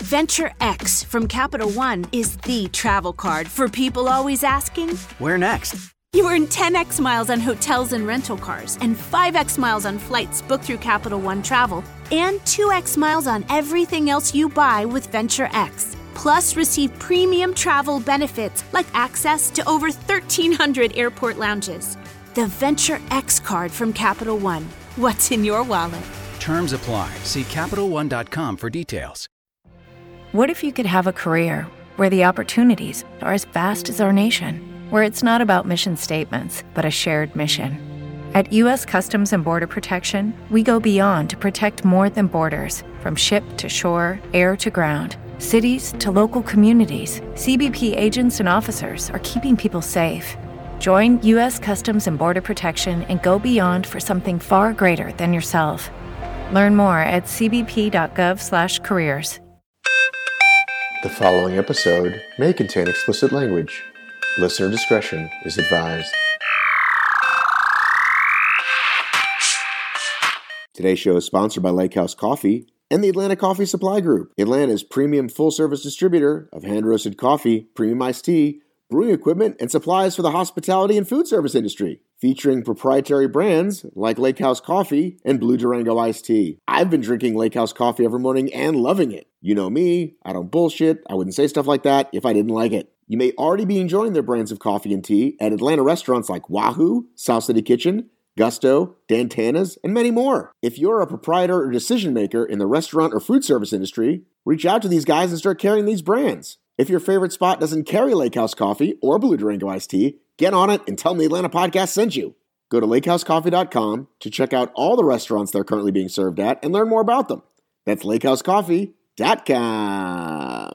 Venture X from Capital One is the travel card for people always asking, where next? You earn 10x miles on hotels and rental cars, and 5x miles on flights booked through Capital One Travel, and 2x miles on everything else you buy with Venture X. Plus, receive premium travel benefits like access to over 1,300 airport lounges. The Venture X card from Capital One. What's in your wallet? Terms apply. See CapitalOne.com for details. What if you could have a career where the opportunities are as vast as our nation, where it's not about mission statements, but a shared mission? At U.S. Customs and Border Protection, we go beyond to protect more than borders. From ship to shore, air to ground, cities to local communities, CBP agents and officers are keeping people safe. Join U.S. Customs and Border Protection and go beyond for something far greater than yourself. Learn more at cbp.gov/careers. The following episode may contain explicit language. Listener discretion is advised. Today's show is sponsored by Lake House Coffee and the Atlanta Coffee Supply Group, Atlanta's premium full-service distributor of hand-roasted coffee, premium iced tea, brewing equipment, and supplies for the hospitality and food service industry, featuring proprietary brands like Lake House Coffee and Blue Durango Iced Tea. I've been drinking Lake House Coffee every morning and loving it. You know me, I don't bullshit, I wouldn't say stuff like that if I didn't like it. You may already be enjoying their brands of coffee and tea at Atlanta restaurants like Wahoo, South City Kitchen, Gusto, Dantana's, and many more. If you're a proprietor or decision maker in the restaurant or food service industry, reach out to these guys and start carrying these brands. If your favorite spot doesn't carry Lake House Coffee or Blue Durango Iced Tea, get on it and tell them the Atlanta Podcast sent you. Go to lakehousecoffee.com to check out all the restaurants they're currently being served at and learn more about them. That's lakehousecoffee.com.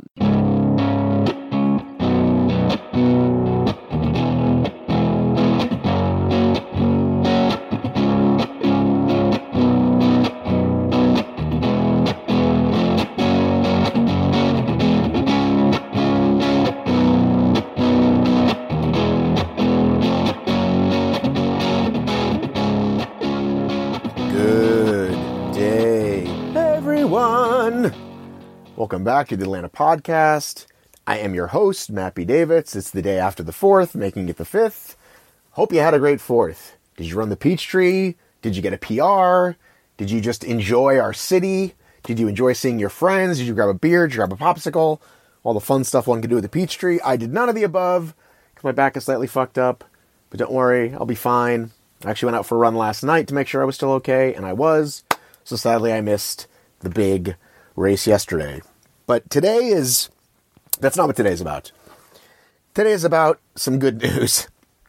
Welcome back to the Atlanta Podcast. I am your host, Matt B. Davids. It's the day after the 4th, making it the 5th. Hope you had a great 4th. Did you run the Peachtree? Did you get a PR? Did you just enjoy our city? Did you enjoy seeing your friends? Did you grab a beer? Did you grab a popsicle? All the fun stuff one can do with the Peachtree. I did none of the above because my back is slightly fucked up. But don't worry, I'll be fine. I actually went out for a run last night to make sure I was still okay, and I was. So sadly, I missed the big race yesterday. But that's not what today's about. Today is about some good news.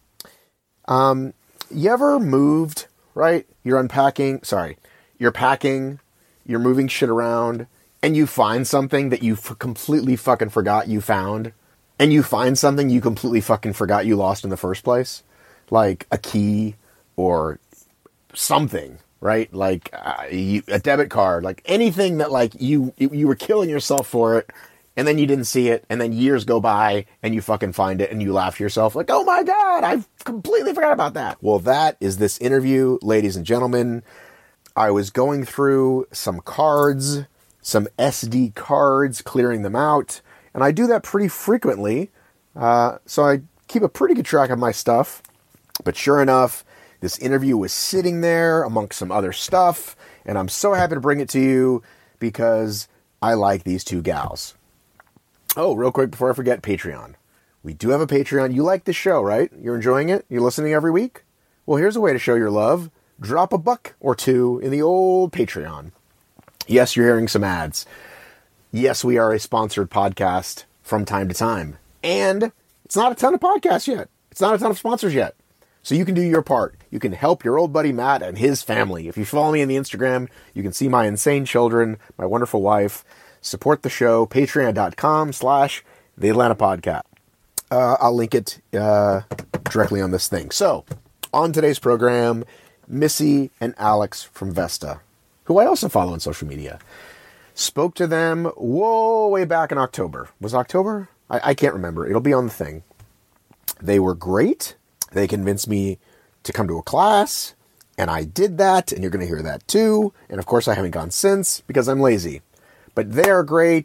You ever moved, right? You're packing, you're moving shit around, and you find something that you completely fucking forgot you found, and you find something you completely fucking forgot you lost in the first place? Like a key or something. Right? Like a debit card, like anything that like you were killing yourself for it and then you didn't see it and then years go by and you fucking find it and you laugh to yourself like, oh my God, I completely forgot about that. Well, that is this interview, ladies and gentlemen. I was going through some cards, some SD cards, clearing them out, and I do that pretty frequently. So I keep a pretty good track of my stuff, but sure enough, this interview was sitting there amongst some other stuff, and I'm so happy to bring it to you because I like these two gals. Oh, real quick before I forget, Patreon. We do have a Patreon. You like the show, right? You're enjoying it? You're listening every week? Well, here's a way to show your love. Drop a buck or two in the old Patreon. Yes, you're hearing some ads. Yes, we are a sponsored podcast from time to time. And it's not a ton of podcasts yet. It's not a ton of sponsors yet. So you can do your part. You can help your old buddy Matt and his family. If you follow me on the Instagram, you can see my insane children, my wonderful wife. Support the show, patreon.com/The Atlanta Podcast. I'll link it directly on this thing. So, on today's program, Missy and Alex from Vesta, who I also follow on social media. Spoke to them way back in October. Was it October? I can't remember. It'll be on the thing. They were great. They convinced me to come to a class, and I did that, and you're going to hear that too. And of course, I haven't gone since because I'm lazy. But they are great.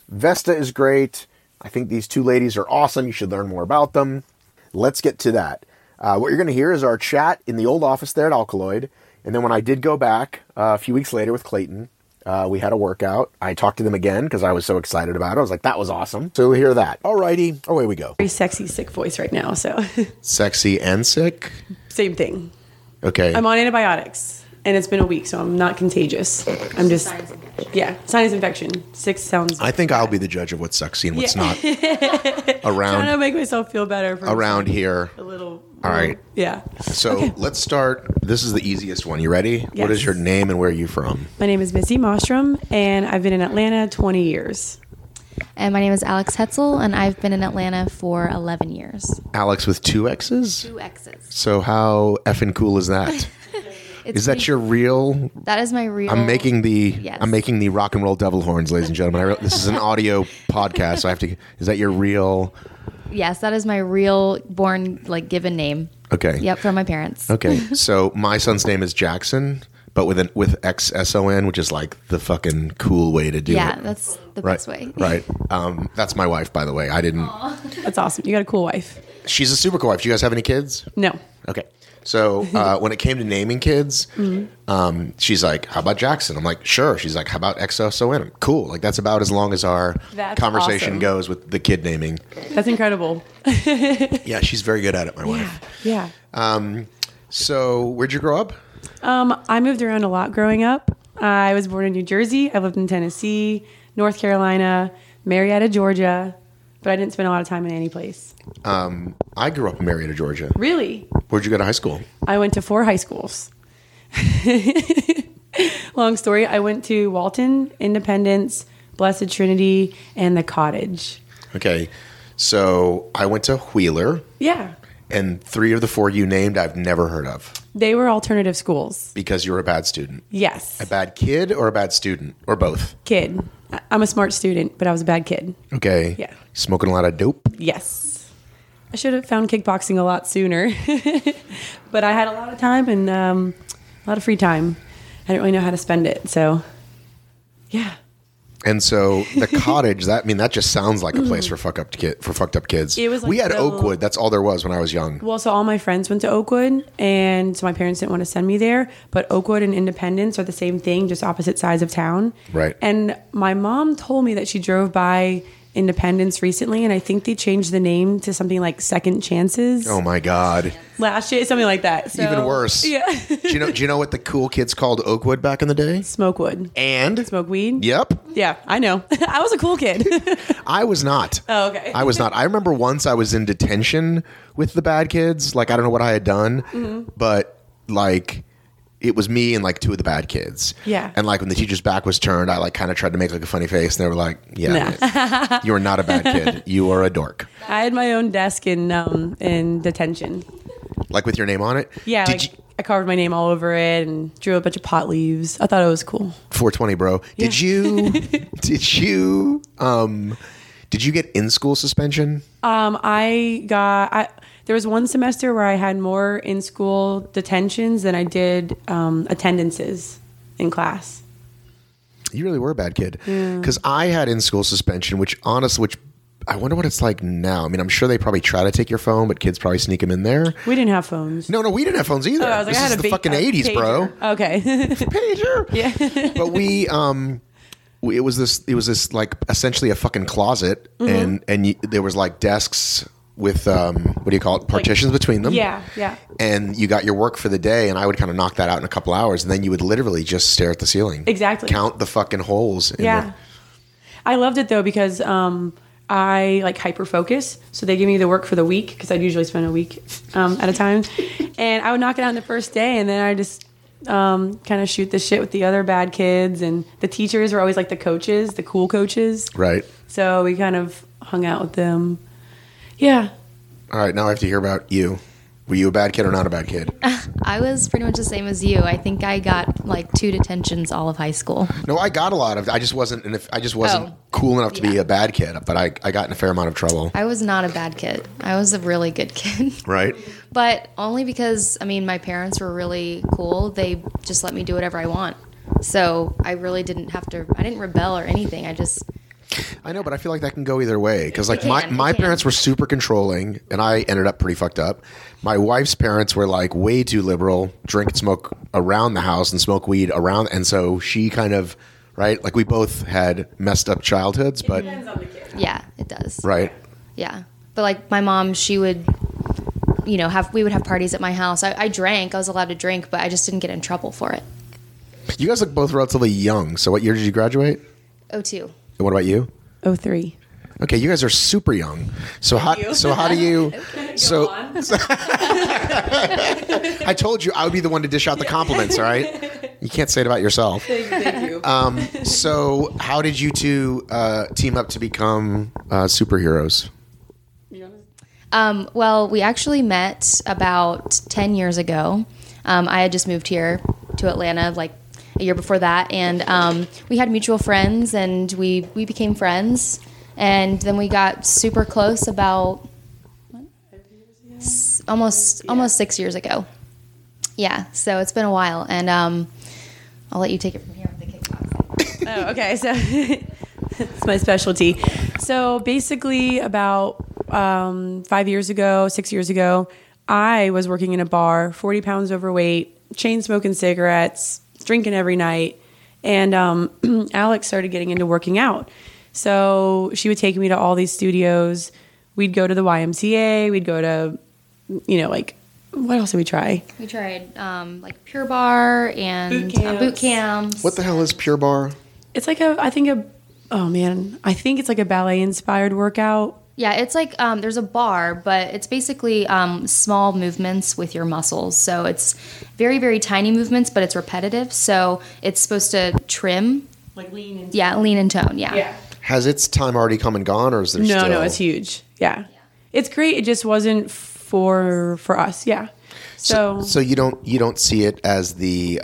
Vesta is great. I think these two ladies are awesome. You should learn more about them. Let's get to that. What you're going to hear is our chat in the old office there at Alkaloid. And then when I did go back a few weeks later with Clayton, we had a workout. I talked to them again because I was so excited about it. I was like, that was awesome. So we'll hear that. Alrighty, away we go. Very sexy, sick voice right now, so. Sexy and sick? Same thing. Okay. I'm on antibiotics, and it's been a week, so I'm not contagious. I'm just, sinus infection. Sick sounds. I think I'll be the judge of what's sexy and what's not. Trying to make myself feel better. Around here. A little. All right. Yeah. So let's start. This is the easiest one. You ready? Yes. What is your name and where are you from? My name is Missy Mostrom, and I've been in Atlanta 20 years. And my name is Alex Hetzel, and I've been in Atlanta for 11 years. Alex with 2 X's? 2 X's. So how effing cool is that? Is that your real? That is my real. I'm making the Yes. I'm making the rock and roll devil horns, ladies and gentlemen. This is an audio podcast, so I have to. Is that your real? Yes, that is my real born, given name. Okay. Yep, from my parents. Okay. So my son's name is Jackson, but with XSON, which is like the fucking cool way to do it. Yeah, that's the best way. Right. That's my wife, by the way. I didn't. That's awesome. You got a cool wife. She's a super cool wife. Do you guys have any kids? No. Okay. So when it came to naming kids, she's like, how about Jackson? I'm like, sure. She's like, how about XSON? Cool. Like, that's about as long as our That's conversation awesome. goes with the kid naming. That's incredible. Yeah, she's very good at it, my wife. Yeah. So where'd you grow up? I moved around a lot growing up. I was born in New Jersey. I lived in Tennessee, North Carolina, Marietta, Georgia, but I didn't spend a lot of time in any place. I grew up in Marietta, Georgia. Really? Where'd you go to high school? I went to 4 high schools. Long story. I went to Walton, Independence, Blessed Trinity, and the Cottage. Okay. So I went to Wheeler, Yeah. and 3 of the 4 you named I've never heard of They were alternative schools. because you were a bad student. Yes. A bad kid or a bad student? Or both? Kid. I'm a smart student, but I was a bad kid. Okay. Yeah. Smoking a lot of dope? Yes. I should have found kickboxing a lot sooner. But I had a lot of time and a lot of free time. I didn't really know how to spend it. So, yeah. And so the Cottage, that just sounds like a place for fucked up kids. It was like we had the- Oakwood. That's all there was when I was young. Well, so all my friends went to Oakwood, and so my parents didn't want to send me there. But Oakwood and Independence are the same thing, just opposite sides of town. Right. And my mom told me that she drove by Independence recently, and I think they changed the name to something like Second Chances Oh my God. last year, something like that. So, Even worse. Yeah. Do you know what the cool kids called Oakwood back in the day? Smokewood. And? Smoke weed? Yep. Yeah, I know. I was a cool kid. I was not. Oh, okay. I was not. I remember once I was in detention with the bad kids. Like, I don't know what I had done, but like, it was me and like 2 of the bad kids. Yeah. And like when the teacher's back was turned, I like kind of tried to make like a funny face, and they were like, "Yeah, Nah. you are not a bad kid. You are a dork." I had my own desk in detention. Like with your name on it. Yeah, Did I carved my name all over it and drew a bunch of pot leaves. I thought it was cool. 420, bro. Did you? Did you get in school suspension? There was one semester where I had more in school detentions than I did attendances in class. You really were a bad kid. Because I had in school suspension, which I wonder what it's like now. I mean, I'm sure they probably try to take your phone, but kids probably sneak them in there. We didn't have phones. No, we didn't have phones either. Oh, I was like, This I had is the fucking 80s, pager. bro. Okay. Pager. Yeah. But it was this like essentially a fucking closet, and there was like desks with what do you call it, partitions between them. Yeah. And you got your work for the day, and I would kind of knock that out in a couple hours, and then you would literally just stare at the ceiling. Exactly. Count the fucking holes. Yeah. I loved it though because I like hyper focus. So they give me the work for the week because I'd usually spend a week at a time. And I would knock it out in the first day, and then I just kind of shoot the shit with the other bad kids. And the teachers were always like the coaches, the cool coaches. Right. So we kind of hung out with them. Yeah. All right, now I have to hear about you. Were you a bad kid or not a bad kid? I was pretty much the same as you. I think I got like 2 detentions all of high school. No, I got a lot of. I just wasn't cool enough to be a bad kid. But I got in a fair amount of trouble. I was not a bad kid. I was a really good kid. Right. But only because, my parents were really cool. They just let me do whatever I want. So I really didn't rebel or anything. I just I know, but I feel like that can go either way. Because like my It can. parents were super controlling, and I ended up pretty fucked up. My wife's parents were like way too liberal, drink and smoke around the house and smoke weed around. And so she kind of, right? Like we both had messed up childhoods, but Yeah, it does. right. Yeah. But like my mom, she would, we would have parties at my house. I drank. I was allowed to drink, but I just didn't get in trouble for it. You guys look both relatively young. So what year did you graduate? 02. And what about you? 03. Okay, you guys are super young. So how do you so I told you I would be the one to dish out the compliments, all right? You can't say it about yourself. Thank you. So how did you two team up to become superheroes? Well, we actually met about 10 years ago. I had just moved here to Atlanta like a year before that, and we had mutual friends, and we became friends, and then we got super close about almost 6 years ago. Yeah, so it's been a while, and I'll let you take it from here with the kickboxing. Oh, okay. So it's my specialty. So basically, about 6 years ago, I was working in a bar, 40 pounds overweight, chain smoking cigarettes, drinking every night. And Alex started getting into working out. So she would take me to all these studios. We'd go to the YMCA. We'd go to, like, what else did we try? We tried like Pure Bar and boot camps. What the hell is Pure Bar? It's like I think it's like a ballet inspired workout. Yeah, it's like there's a bar, but it's basically small movements with your muscles. So it's very, very tiny movements, but it's repetitive. So it's supposed to trim. Like lean and lean and tone. Yeah. Has its time already come and gone, or is there still? No, it's huge. Yeah. It's great. It just wasn't for us. Yeah. So you don't see it as the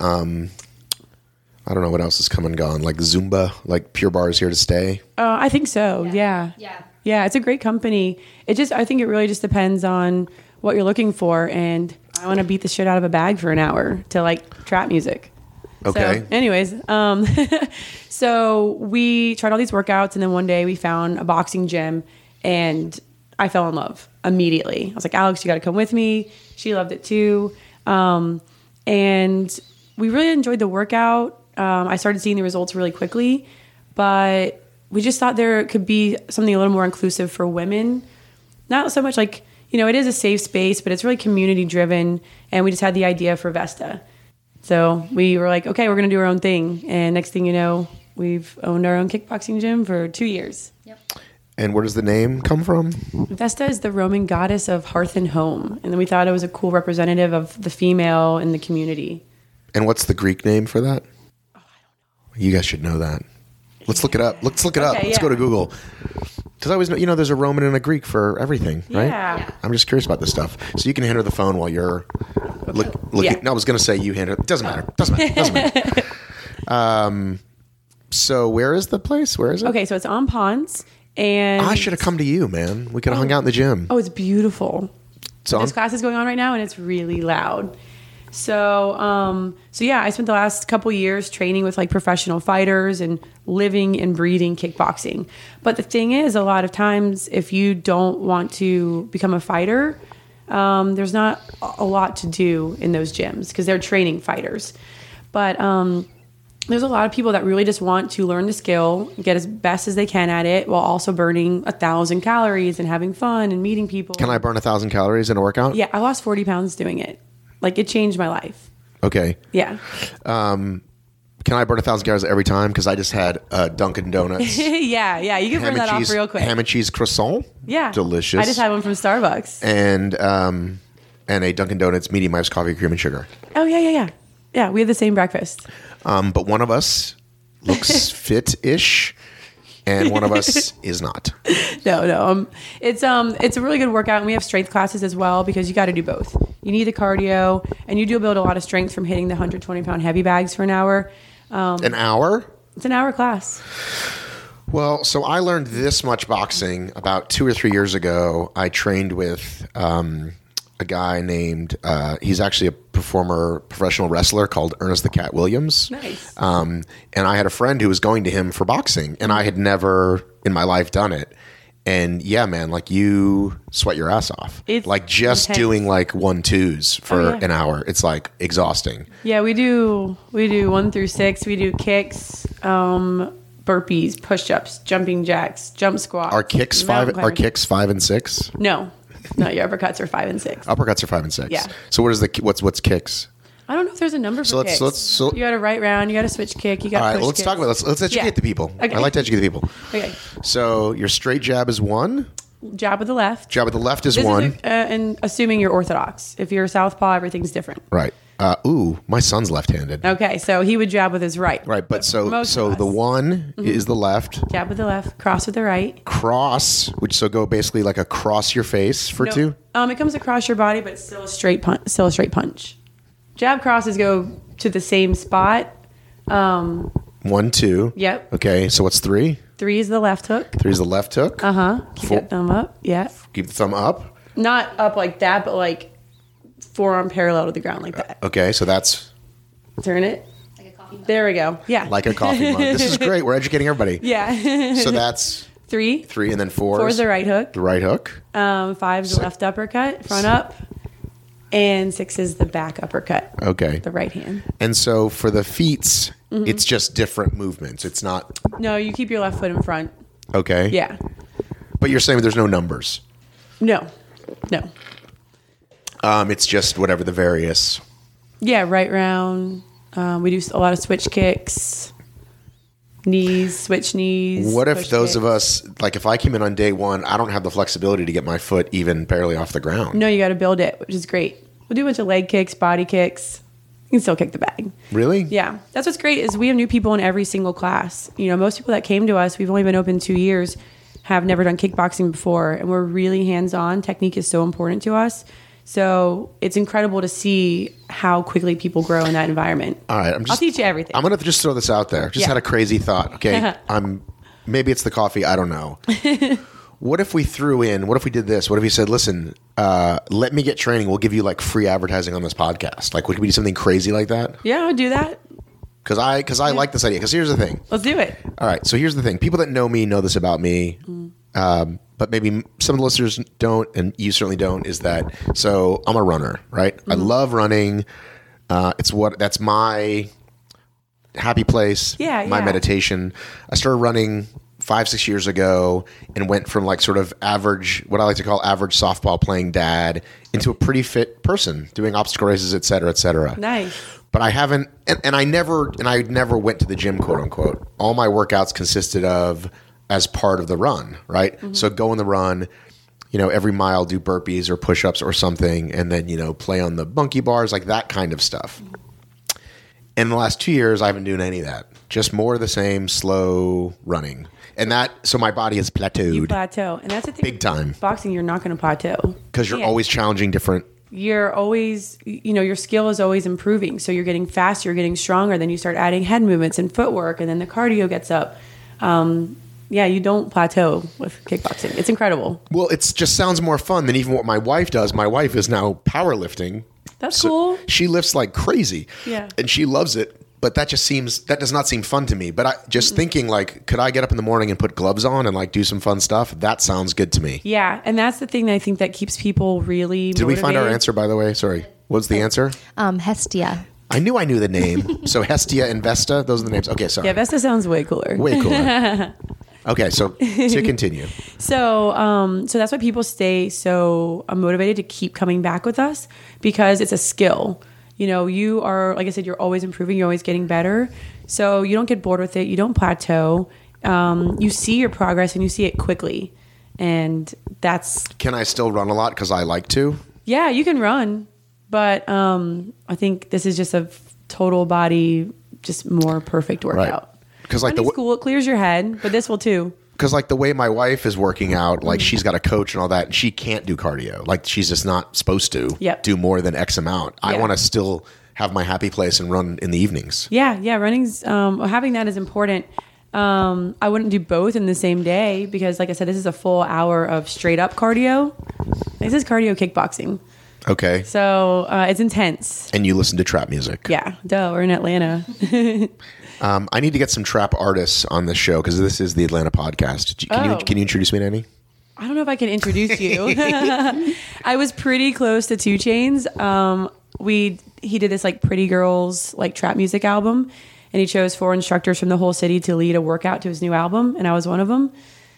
I don't know what else has come and gone, like Zumba, like Pure Bar is here to stay. I think so. Yeah. Yeah, it's a great company. I think it really just depends on what you're looking for, and I want to beat the shit out of a bag for an hour to like trap music. Okay. So, anyways, so we tried all these workouts, and then one day we found a boxing gym, and I fell in love immediately. I was like, Alex, you got to come with me. She loved it too, and we really enjoyed the workout. I started seeing the results really quickly, but we just thought there could be something a little more inclusive for women. Not so much like, it is a safe space, but it's really community driven. And we just had the idea for Vesta. So we were like, okay, we're going to do our own thing. And next thing you know, we've owned our own kickboxing gym for 2 years. Yep. And where does the name come from? Vesta is the Roman goddess of hearth and home. And then we thought it was a cool representative of the female in the community. And what's the Greek name for that? Oh, I don't know. You guys should know that. Let's look it up. Let's go to Google. Because I always know, there's a Roman and a Greek for everything, right? Yeah. I'm just curious about this stuff. So you can hand her the phone while you're looking. Yeah. No, I was going to say you hand her. It doesn't matter. So where is the place? Where is it? Okay, so it's on Ponds. And I should have come to you, man. We could have hung out in the gym. Oh, it's beautiful. So There's classes going on right now, and it's really loud. So yeah, I spent the last couple years training with like professional fighters and living and breathing kickboxing. But the thing is, a lot of times, if you don't want to become a fighter, there's not a lot to do in those gyms because they're training fighters. But there's a lot of people that really just want to learn the skill, get as best as they can at it, while also burning 1,000 calories and having fun and meeting people. Can I burn 1,000 calories in a workout? Yeah, I lost 40 pounds doing it. Like, it changed my life. Okay. Yeah. Can I burn 1,000 calories every time? Because I just had Dunkin' Donuts. yeah. You can burn that off real quick. Ham and cheese croissant. Yeah. Delicious. I just had one from Starbucks. And a Dunkin' Donuts medium iced coffee, cream and sugar. Oh, yeah. Yeah, we had the same breakfast. But one of us looks fit-ish, and one of us is not. No. It's a really good workout, and we have strength classes as well because you got to do both. You need the cardio, and you do build a lot of strength from hitting the 120-pound heavy bags for an hour. An hour? It's an hour class. Well, so I learned this much boxing about 2 or 3 years ago. I trained with a guy named, he's actually a professional wrestler called Ernest the Cat Williams. Nice. And I had a friend who was going to him for boxing, and I had never in my life done it. And yeah, man, like you sweat your ass off. It's like just intense. doing like 1-2s for an hour. It's like exhausting. Yeah, we do 1 through 6. We do kicks, burpees, push-ups, jumping jacks, jump squats. Are kicks mountain 5 climbing. and 6? No, your uppercuts are 5 and 6. Uppercuts are 5 and 6. Yeah. So what is what's kicks? I don't know if there's a number for kicks. So you got a right round, you got a switch kick, you got all right, push let's kicks. talk about let's educate Yeah. the people. Okay. I like to educate the people. Okay, So your straight jab is 1. jab with the left. Jab with the left is This 1. is and assuming you're orthodox. If you're southpaw, everything's different. Right. My son's left-handed. Okay, so he would jab with his right. Right, but so most of the us. 1 is the left. Jab with the left, cross with the right. Cross, which so go basically like across your face for No, 2. it comes across your body, but it's still a straight punch. Jab crosses go to the same spot. 1, 2. Yep. Okay, so what's 3? 3 is the left hook. 3 is the left hook. Keep that thumb up. Yeah. Keep the thumb up. Not up like that, but like forearm parallel to the ground like that. Okay, so that's Turn it. There we go. Yeah. like a coffee mug. This is great. We're educating everybody. Yeah. So that's 3. 3, and then 4. 4 is the right hook. The right hook. 5 is the left uppercut, front up. And 6 is the back uppercut, Okay. the right hand. And so for the feats, Mm-hmm. it's just different movements. It's not No, you keep your left foot in front. okay. Yeah. But you're saying there's no numbers. No. It's just whatever the various. Yeah, right round. We do a lot of switch kicks, knees, switch knees. What if push those kicks. of us, like if I came in on day 1, I don't have the flexibility to get my foot even barely off the ground. No, you got to build it, which is great. We'll do a bunch of leg kicks, body kicks. You can still kick the bag. Really? Yeah, that's what's great is we have new people in every single class. You know, most people that came to us, we've only been open 2 years, have never done kickboxing before, and we're really hands-on. Technique is so important to us. So it's incredible to see how quickly people grow in that environment. All right. I'll teach you everything. I'm going to just throw this out there. Just Yeah. had a crazy thought. Okay. Maybe it's the coffee. I don't know. What if we did this? What if we said, listen, let me get training. We'll give you like free advertising on this podcast. Like, would we do something crazy like that? Yeah, I'll do that. Because I like this idea. Because here's the thing. Let's do it. All right. So here's the thing. People that know me know this about me. But maybe some of the listeners don't, and you certainly don't, is that, so I'm a runner, right? I love running. That's my happy place, my meditation. I started running 5-6 years ago and went from like sort of average, what I like to call average softball playing dad, into a pretty fit person doing obstacle races, et cetera, et cetera. Nice. But I haven't, and I never went to the gym, quote unquote. All my workouts consisted of as part of the run, right? Mm-hmm. So go on the run, every mile do burpees or push-ups or something, and then, play on the monkey bars, like that kind of stuff. In the last 2 years, I haven't done any of that. Just more of the same slow running. And so my body has plateaued. You plateau. And that's the thing. Big time. Boxing, you're not going to plateau. Because you're always challenging different. You're always, your skill is always improving. So you're getting faster, you're getting stronger. Then you start adding head movements and footwork, and then the cardio gets up. You don't plateau with kickboxing. It's incredible. Well, it just sounds more fun than even what my wife does. My wife is now powerlifting. That's cool. She lifts like crazy. Yeah. And she loves it. But that does not seem fun to me. But I just thinking like, could I get up in the morning and put gloves on and like do some fun stuff? That sounds good to me. Yeah. And that's the thing that I think that keeps people really Did we find our motivated. answer, by the way? Sorry. What's the answer? Hestia. I knew the name. So Hestia and Vesta, those are the names. Okay, sorry. Yeah, Vesta sounds way cooler. Way cooler. Okay, so to continue. So that's why people stay so motivated to keep coming back with us, because it's a skill. You are, like I said, you're always improving. You're always getting better. So you don't get bored with it. You don't plateau. You see your progress and you see it quickly. And that's... Can I still run a lot because I like to? Yeah, you can run. But I think this is just a total body, just more perfect workout. Because like Running's cool. It clears your head, but this will too. Because like the way my wife is working out, like she's got a coach and all that, and she can't do cardio. Like she's just not supposed to do more than X amount. I want to still have my happy place and run in the evenings. Yeah. Running's, having that is important. I wouldn't do both in the same day because, like I said, this is a full hour of straight up cardio. This is cardio kickboxing. Okay. So it's intense. And you listen to trap music. Yeah, duh, we're in Atlanta. I need to get some trap artists on this show because this is the Atlanta podcast. Can you introduce me to any? I don't know if I can introduce you. I was pretty close to 2 Chainz. He did this like Pretty Girls like trap music album, and he chose 4 instructors from the whole city to lead a workout to his new album, and I was one of them.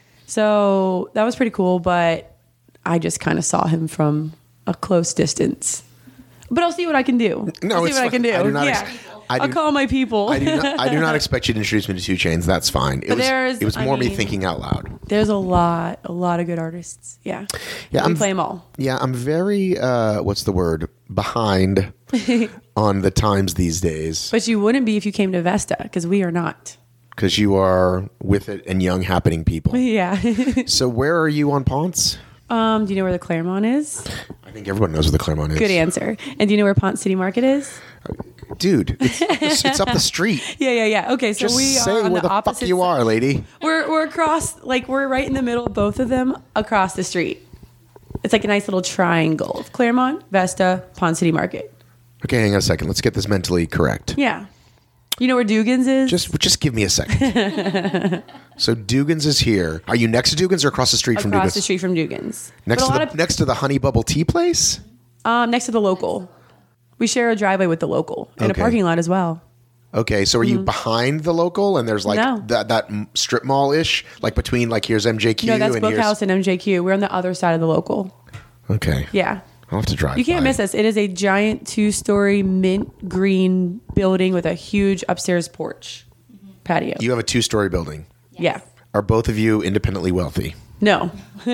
So that was pretty cool, but I just kind of saw him from a close distance. But I'll see what I can do. No, I'll see what I can do. I'll call my people. I do not expect you to introduce me to 2 Chainz. That's fine. It was more me thinking out loud. There's a lot of good artists. Yeah. We play them all. Yeah, I'm very what's the word? Behind on the times these days. But you wouldn't be if you came to Vesta, because we are not. Because you are with it and young happening people. Yeah. So where are you on Ponce? Do you know where the Claremont is? I think everyone knows where the Claremont is. Good answer. And do you know where Ponce City Market is? Dude, it's up the street. Yeah. Okay, so Just we say are on where the the opposite fuck you are, lady. We're across, like we're right in the middle of both of them across the street. It's like a nice little triangle of Claremont, Vesta, Ponce City Market. Okay, hang on a second. Let's get this mentally correct. Yeah. You know where Dugan's is? Just give me a second. So Dugan's is here. Are you next to Dugan's or across the street from Dugan's? Across the street from Dugan's. Next to the Honey Bubble Tea place? Next to the local. We share a driveway with the local and a parking lot as well. Okay, so are you behind the local and there's like that strip mall-ish? Like between like here's MJQ No, that's and Bookhouse and MJQ. We're on the other side of the local. Okay. Yeah. I'll have to drive. You can't miss us. It is a giant 2-story mint green building with a huge upstairs porch patio. You have a 2-story building. Yeah. Are both of you independently wealthy? No.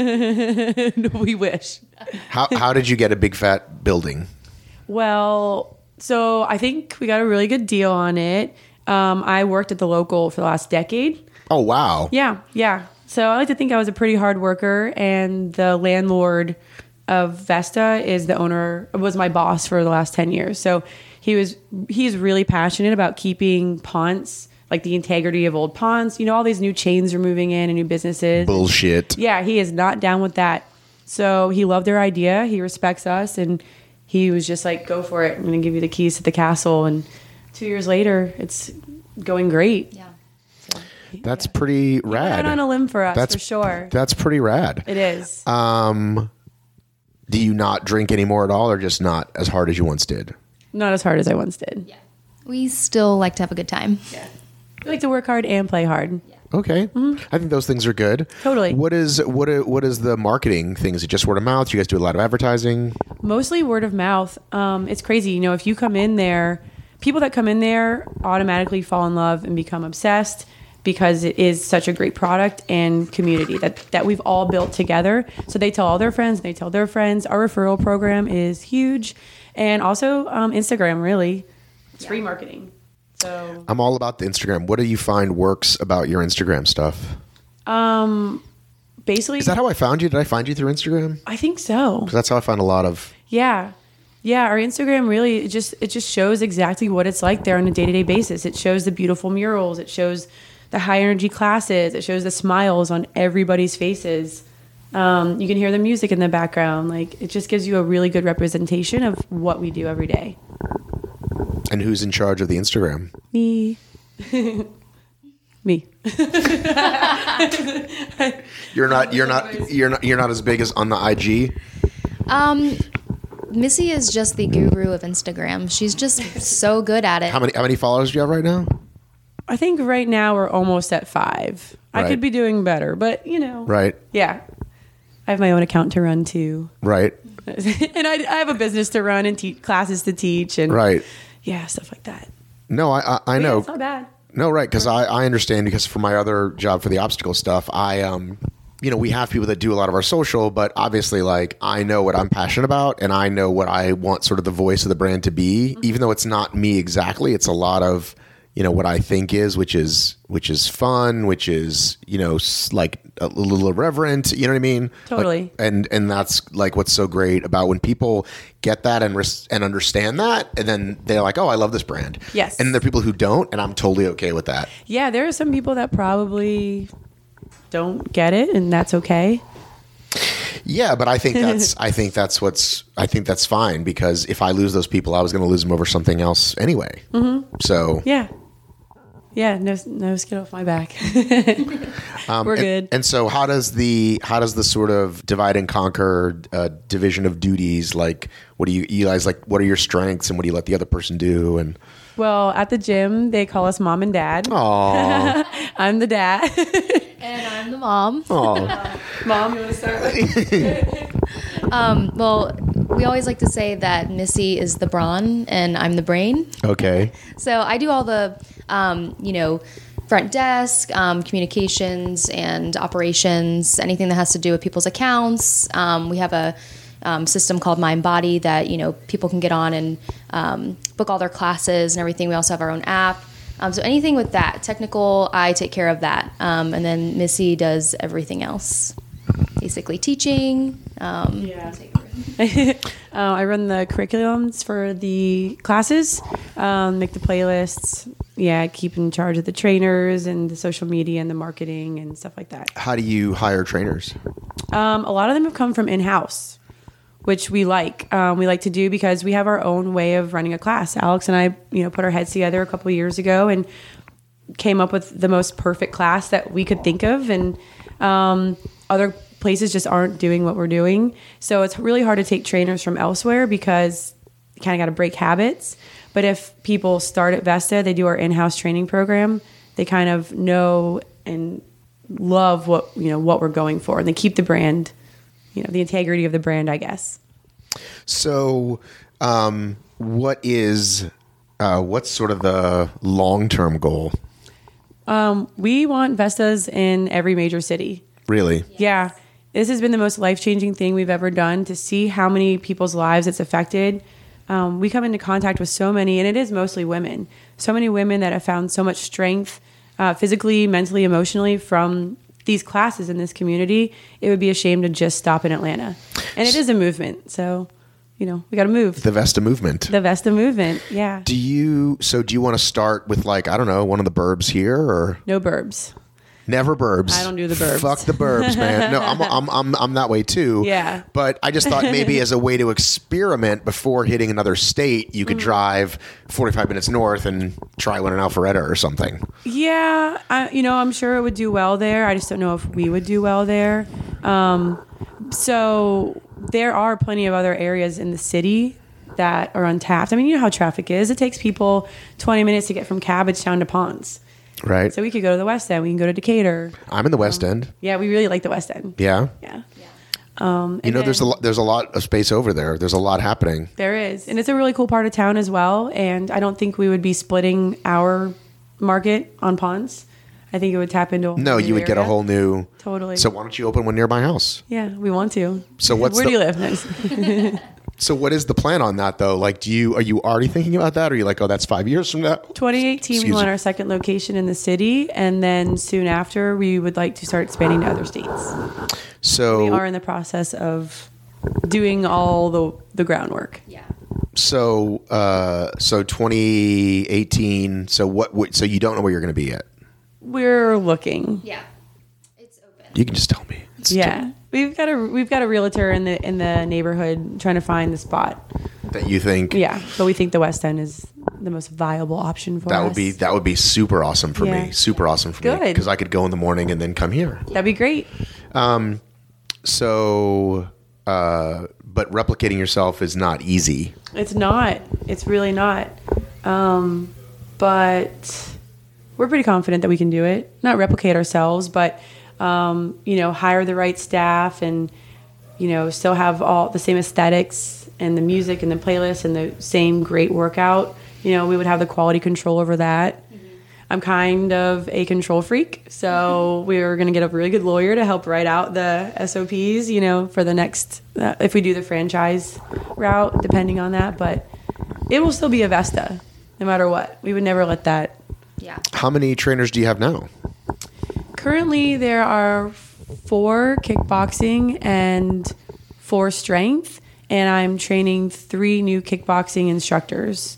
We wish. How did you get a big fat building? Well, so I think we got a really good deal on it. I worked at the local for the last decade. Oh, wow. Yeah. So I like to think I was a pretty hard worker, and the landlord of Vesta was my boss for the last 10 years. So he's really passionate about keeping Ponce, like the integrity of old Ponce. You know, all these new chains are moving in and new businesses. Bullshit. Yeah, he is not down with that. So he loved their idea. He respects us, and he was just like, go for it. I'm going to give you the keys to the castle. And 2 years later, it's going great. Yeah. So, That's pretty rad. He went on a limb for us, for sure. That's pretty rad. It is. Do you not drink anymore at all, or just not as hard as you once did? Not as hard as I once did. Yeah. We still like to have a good time. Yeah. We like to work hard and play hard. Yeah. Okay. I think those things are good. Totally. What is the marketing thing? Is it just word of mouth? You guys do a lot of advertising? Mostly word of mouth. It's crazy. You know, if you come in there, people that come in there automatically fall in love and become obsessed because it is such a great product and community that we've all built together. So they tell all their friends, and they tell their friends. Our referral program is huge. And also Instagram, really. It's free marketing. So I'm all about the Instagram. What do you find works about your Instagram stuff? Basically, is that how I found you? Did I find you through Instagram? I think so. 'Cause that's how I found a lot of. Yeah. Our Instagram really it just shows exactly what it's like there on a day-to-day basis. It shows the beautiful murals. It shows the high energy classes. It shows the smiles on everybody's faces. You can hear the music in the background. Like, it just gives you a really good representation of what we do every day. And who's in charge of the Instagram? Me. Me. You're not as big as on the IG. Missy is just the guru of Instagram. She's just so good at it. How many followers do you have right now? I think right now we're almost at 5. Right. I could be doing better, but you know. Right. Yeah. I have my own account to run too. Right. And I have a business to run and classes to teach and right. Yeah, stuff like that. No, I know. Yeah, it's not bad. No, right, because I understand, because for my other job for the obstacle stuff, we have people that do a lot of our social, but obviously, like, I know what I'm passionate about, and I know what I want sort of the voice of the brand to be, even though it's not me exactly. It's a lot of, what I think is, which is fun, which is, like a little irreverent, you know what I mean? Totally. Like, and that's like what's so great about when people get that and understand that, and then they're like, oh, I love this brand. Yes. And there are people who don't, and I'm totally okay with that. Yeah, there are some people that probably don't get it, and that's okay. Yeah, but I think that's fine, because if I lose those people, I was going to lose them over something else anyway. Mm-hmm. So yeah, no skin off my back. We're good. And so how does the sort of divide and conquer division of duties, like what do you guys like? What are your strengths and what do you let the other person do? And Well, at the gym, they call us mom and dad. Aww. I'm the dad. And I'm the mom. Aww. Mom, you want to start with? Well, we always like to say that Missy is the brawn and I'm the brain. Okay. So I do all the, front desk, communications and operations, anything that has to do with people's accounts. We have a system called Mind Body that, people can get on and book all their classes and everything. We also have our own app. So anything with that, technical, I take care of that. And then Missy does everything else. Basically teaching. I run the curriculums for the classes, make the playlists. Yeah, keep in charge of the trainers and the social media and the marketing and stuff like that. How do you hire trainers? A lot of them have come from in-house, which we like. We like to do because we have our own way of running a class. Alex and I, put our heads together a couple of years ago and came up with the most perfect class that we could think of. And other places just aren't doing what we're doing. So it's really hard to take trainers from elsewhere because you kind of got to break habits. But if people start at Vesta, they do our in-house training program, they kind of know and love what we're going for, and they keep the brand, the integrity of the brand, I guess. So, what's sort of the long-term goal? We want Vestas in every major city. Really? Yeah. This has been the most life-changing thing we've ever done, to see how many people's lives it's affected. We come into contact with so many, and it is mostly women, so many women that have found so much strength physically, mentally, emotionally from these classes in this community. It would be a shame to just stop in Atlanta. And it is a movement. So, we got to move. The Vesta movement. The Vesta movement. Yeah. Do you want to start with one of the burbs here, or no burbs? Never burbs. I don't do the burbs. Fuck the burbs, man. No, I'm that way too. Yeah. But I just thought maybe as a way to experiment before hitting another state, you could drive 45 minutes north and try one in Alpharetta or something. Yeah, I'm sure it would do well there. I just don't know if we would do well there. So there are plenty of other areas in the city that are untapped. I mean, you know how traffic is. It takes people 20 minutes to get from Cabbagetown to Ponce. Right. So we could go to the West End. We can go to Decatur. I'm in the West End. Yeah, we really like the West End. Yeah. Yeah. There's a lot of space over there. There's a lot happening. There is. And it's a really cool part of town as well. And I don't think we would be splitting our market on Ponce. I think it would tap into a whole No, new you would get a area. whole new... Totally. So why don't you open one near my house? Yeah, we want to. So what's Where do you live? So what is the plan on that though? Like, are you already thinking about that? Or are you like, oh, that's 5 years from now? 2018, we want our second location in the city. And then soon after, we would like to start expanding to other states. So we are in the process of doing all the groundwork. Yeah. So 2018. So so you don't know where you're going to be yet? We're looking. Yeah. It's open. You can just tell me. We've got a realtor in the neighborhood trying to find the spot that you think. Yeah, but we think the West End is the most viable option for us. That would be super awesome for me. Super awesome for me because I could go in the morning and then come here. That'd be great. But replicating yourself is not easy. It's not. It's really not. But we're pretty confident that we can do it. Not replicate ourselves, but hire the right staff and, still have all the same aesthetics and the music and the playlist and the same great workout. We would have the quality control over that. Mm-hmm. I'm kind of a control freak, so we're going to get a really good lawyer to help write out the SOPs, for the next, if we do the franchise route, depending on that. But it will still be a Vesta, no matter what. We would never let that. Yeah. How many trainers do you have now? Currently, there are 4 kickboxing and 4 strength, and I'm training 3 new kickboxing instructors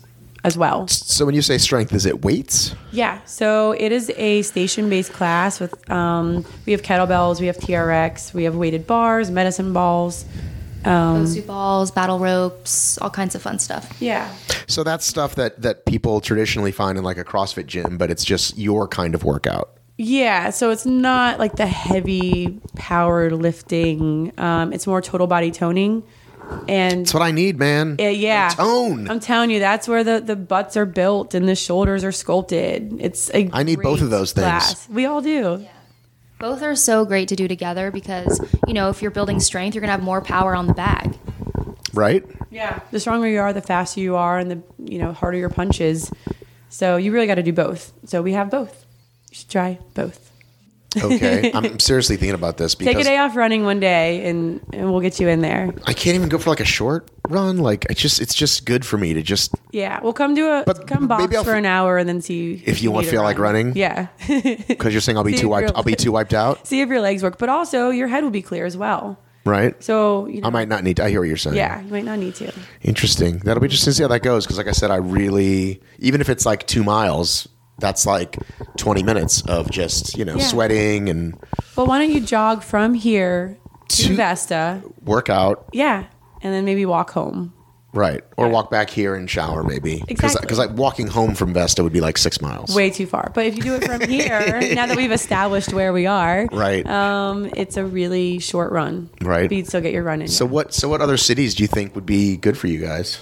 as well. So when you say strength, is it weights? Yeah, so it is a station-based class with we have kettlebells, we have TRX, we have weighted bars, medicine balls. Bosu balls, battle ropes, all kinds of fun stuff. Yeah. So that's stuff that people traditionally find in like a CrossFit gym, but it's just your kind of workout. Yeah, so it's not like the heavy power lifting. It's more total body toning. And That's what I need, man. yeah. Tone. I'm telling you, that's where the butts are built and the shoulders are sculpted. It's a I need both great of those things. class. We all do. Both are so great to do together because, if you're building strength, you're going to have more power on the bag. Right? Yeah. The stronger you are, the faster you are, and the harder your punches. So you really got to do both. So we have both. You should try both. Okay. I'm seriously thinking about this because Take a day off running one day, and we'll get you in there. I can't even go for like a short run. Like it's just good for me to just Yeah, we'll come come box maybe I'll for an hour and then see if you need to feel like run. running. Yeah. Because you're saying I'll be See too if wiped. you're- I'll be too wiped out. See if your legs work, but also your head will be clear as well. Right. So I might not need to. I hear what you're saying. Yeah, you might not need to. Interesting. That'll be interesting to see how that goes. Because like I said, I really, even if it's like 2 miles, that's like 20 minutes of just, sweating and Well, why don't you jog from here to Vesta? workout. Yeah, and then maybe walk home. Right. Or walk back here and shower maybe. Exactly. Because like walking home from Vesta would be like 6 miles. Way too far. But if you do it from here, now that we've established where we are, Right. It's a really short run. Right. But you'd still get your run in. So what other cities do you think would be good for you guys?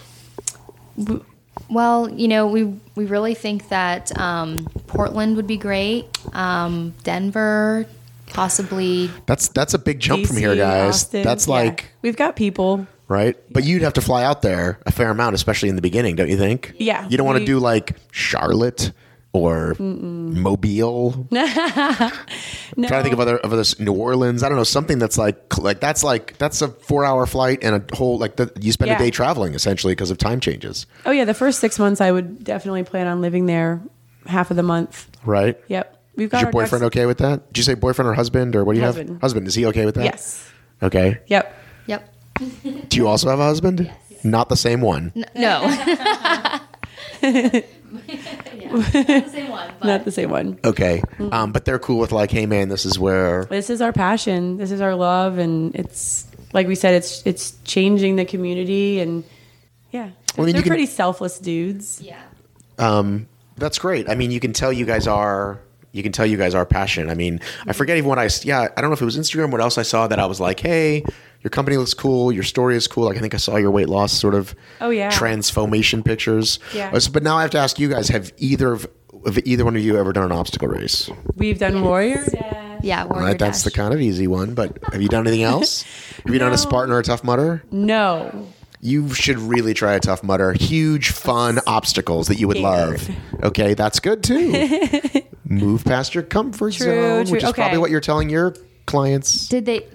Well, we really think that Portland would be great. Denver, possibly. That's a big jump from here, DC, guys. Austin. That's Yeah. like we've got people. right. But you'd have to fly out there a fair amount, especially in the beginning, don't you think? Yeah. You don't want to do like Charlotte or Mobile. No. Trying to think of other New Orleans. I don't know, something that's that's a 4-hour flight and a whole you spend a Yeah. day traveling essentially because of time changes. Oh yeah, the first 6 months I would definitely plan on living there half of the month. Right? Yep. We've got Is your our boyfriend ducks- okay with that? Did you say boyfriend or husband or what do you have? Husband. Husband. Is he okay with that? Yes. Okay. Yep. Yep. Do you also have a husband? Yes. Not the same one. No. Not the same one. Not the same one. Okay. But they're cool with like, hey man, this is where This is our passion. This is our love, and it's like we said, it's changing the community, and yeah, Well, then they're you can- pretty selfless dudes. Yeah. that's great. I mean, you can tell you guys are passionate. I mean, I forget even I don't know if it was Instagram, what else I saw that I was like, hey, your company looks cool. Your story is cool. Like, I think I saw your weight loss sort of transformation pictures. Yeah. But now I have to ask you guys, have either one of you ever done an obstacle race? We've done Warrior. Yeah. Warrior Right, that's the Dash. kind of easy one. But have you done anything else? Have you done a Spartan or a Tough Mudder? No. You should really try a Tough Mudder. Huge, fun obstacles that you would love. Okay, that's good too. Move past your comfort zone, which is Okay. probably what you're telling your clients. Did they?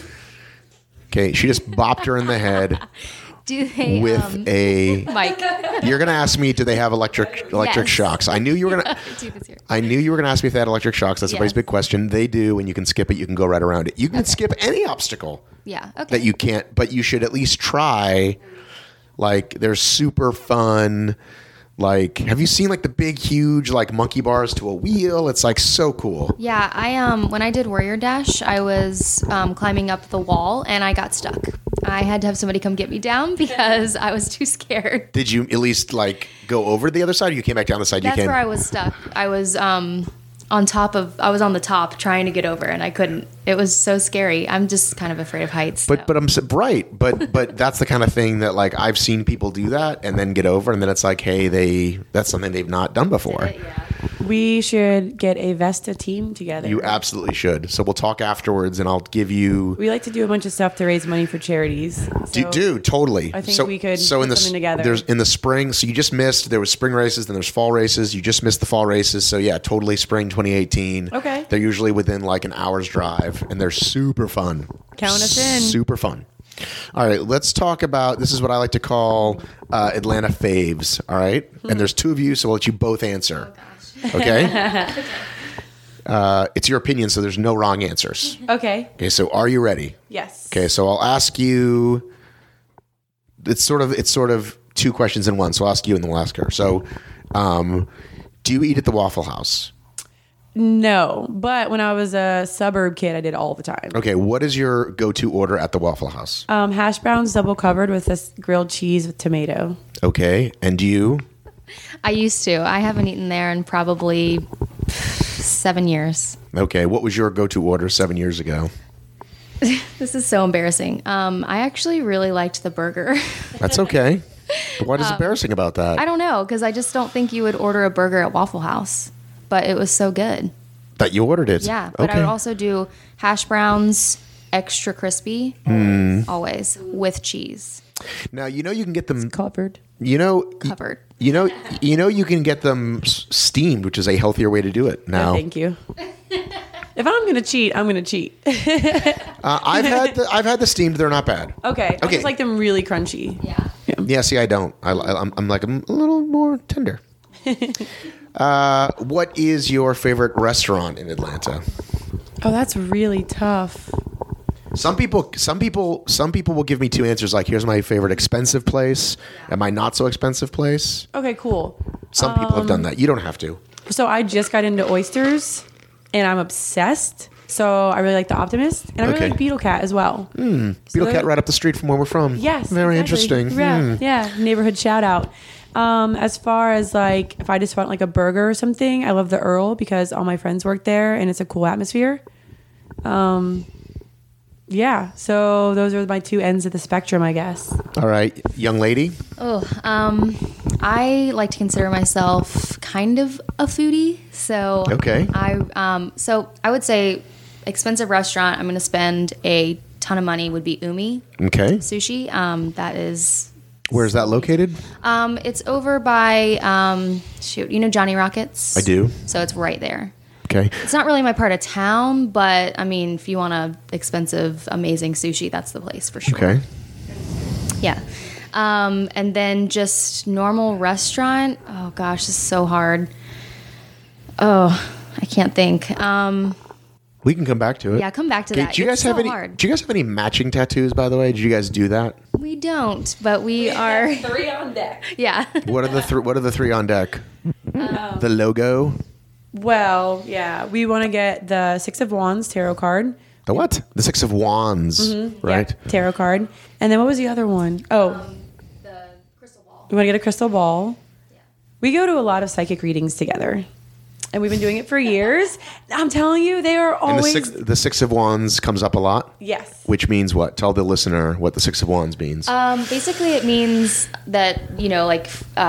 Okay, she just bopped her in the head Do they? with a. Mike. You're gonna ask me, do they have electric Yes. shocks? I knew you were gonna. Do this here. I knew you were gonna ask me if they had electric shocks. That's everybody's Yes. big question. They do, and you can skip it. You can go right around it. You can skip any obstacle Yeah. Okay. that you can't, but you should at least try. Like, they're super fun. Like, have you seen like the big, huge like monkey bars to a wheel? It's like so cool. Yeah, I when I did Warrior Dash, I was climbing up the wall and I got stuck. I had to have somebody come get me down because I was too scared. Did you at least like go over to the other side, or you came back down the side That's you came? where I was stuck. I was on the top trying to get over and I couldn't. It was so scary. I'm just kind of afraid of heights. But so. but I'm right. But that's the kind of thing that like I've seen people do that and then get over, and then it's like, hey, that's something they've not done before. Yeah. We should get a Vesta team together. You absolutely should. So we'll talk afterwards, and I'll give you. We like to do a bunch of stuff to raise money for charities. So Do totally. I think we could put something together. There's in the spring. So you just missed. There was spring races, then there's fall races. You just missed the fall races. So yeah, totally spring 2018. Okay. They're usually within like an hour's drive, and they're super fun. Count us in. Super fun. All right, let's talk about. This is what I like to call Atlanta faves. All right, and there's two of you, so I'll let you both answer. Okay. It's your opinion, so there's no wrong answers. Okay. Okay, so are you ready? Yes. Okay, so I'll ask you. It's sort of two questions in one. So I'll ask you and then we'll ask her. So, do you eat at the Waffle House? No, but when I was a suburb kid, I did all the time. Okay, what is your go-to order at the Waffle House? Hash browns double covered with this grilled cheese with tomato. Okay, and you? I used to. I haven't eaten there in probably 7 years. Okay, what was your go-to order 7 years ago? This is so embarrassing. I actually really liked the burger. That's okay. What is embarrassing about that? I don't know, because I just don't think you would order a burger at Waffle House. But it was so good. That you ordered it. Yeah, but I would also do hash browns, extra crispy, always, with cheese. Now, you know you can get them Covered. Covered. You know you can get them steamed, which is a healthier way to do it now. Thank you. If I'm gonna cheat, I'm gonna cheat. I've had the steamed. They're not bad. Okay. I just like them really crunchy. Yeah. Yeah. See, I don't. I'm like I'm a little more tender. What is your favorite restaurant in Atlanta? Oh, that's really tough. Some people will give me two answers. Like, here's my favorite expensive place and my not so expensive place. Okay, cool. Some people have done that. You don't have to. So I just got into oysters, and I'm obsessed. So I really like the Optimist, and I really Okay. like Beetle Cat as well. Beetle Cat right up the street from where we're from. Yes, Very exactly. interesting. Yeah, yeah. Neighborhood shout out. As far as like if I just want like a burger or something, I love the Earl because all my friends work there, and it's a cool atmosphere. Yeah. So those are my two ends of the spectrum, I guess. All right, young lady. I like to consider myself kind of a foodie. So Okay. I would say expensive restaurant I'm going to spend a ton of money would be Umi Okay. Sushi. That is Where's that located? it's over by you know Johnny Rockets? I do. So it's right there. Okay. It's not really my part of town, but I mean, if you want a expensive, amazing sushi, that's the place for sure. Okay. Yeah. And then just normal restaurant. Oh gosh, this is so hard. Oh, I can't think. We can come back to it. Yeah, come back to Okay, that. Do you guys It's have so any? hard. Do you guys have any matching tattoos? By the way, did you guys do that? We don't, but we are. 3 on deck. Yeah. What are the three on deck? The logo. Well, yeah, we want to get the Six of Wands tarot card. The what? The Six of Wands. Right. Yeah, tarot card. And then what was the other one? Oh, The crystal ball. we want to get a crystal ball. We go to a lot of psychic readings together. And we've been doing it for years. I'm telling you, they are And always... the Six of Wands comes up a lot. Yes. Which means what? Tell the listener what the Six of Wands means. Basically, it means that, like